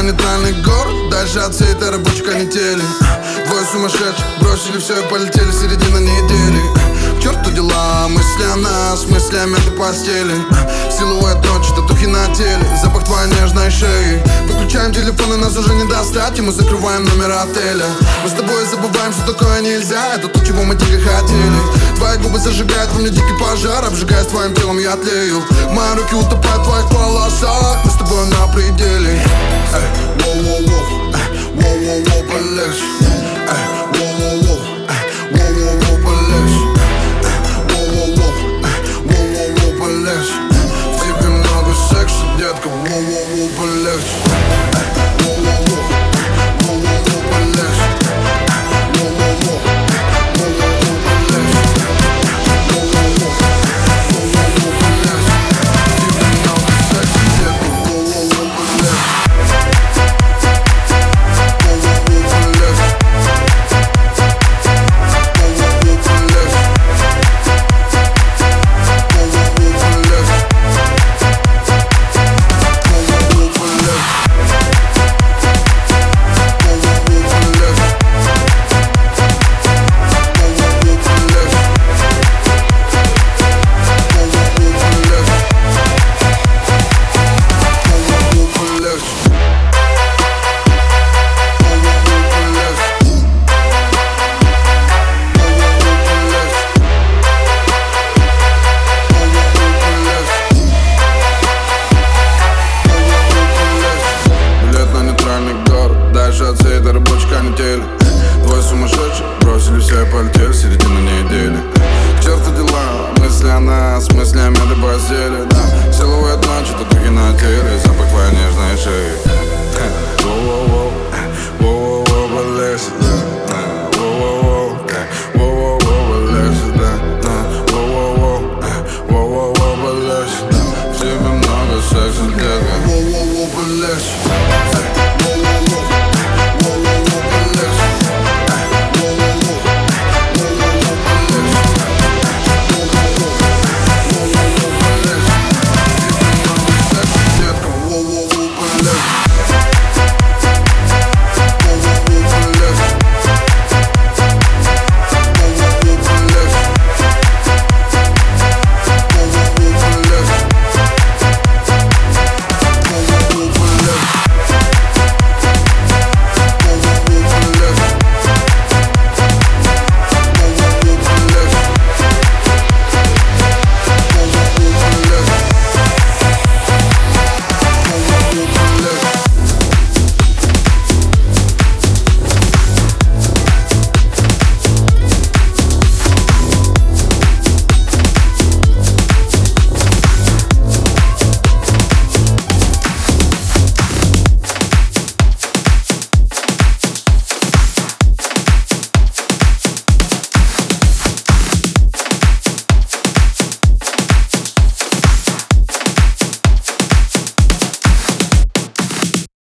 нейтральный город, дальше от всей этой рабочей канители. Двое сумасшедших бросили все и полетели, середина недели. К черту дела, мысли о нас, мысли о мятой постели. Силуэт ночи, татухи на теле, запах твоей нежной шеи. Выключаем телефоны, нас уже не достать, и мы закрываем номер отеля. Мы с тобой забываем, что такое нельзя, это то, чего мы дико хотели. Твои губы зажигают во мне дикий пожар, обжигаясь твоим телом, я тлею. Мои руки утопают в твоих волосах, мы с тобой на пределе. Эй, воу-воу-воу, воу-воу-воу, полегче. Эй, воу-воу-воу, воу-воу-воу, полегче. Воу-воу-воу, полегче. В тебе много секса, детка, воу-воу-воу, полегче.